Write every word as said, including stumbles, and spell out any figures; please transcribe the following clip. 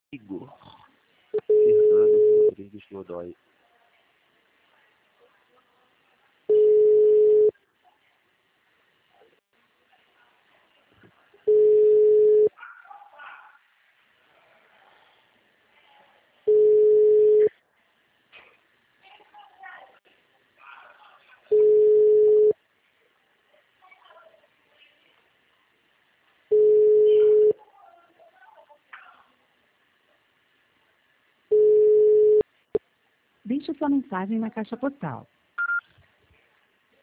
Igor Fernando Rodrigues Godoy. Deixe sua mensagem na caixa postal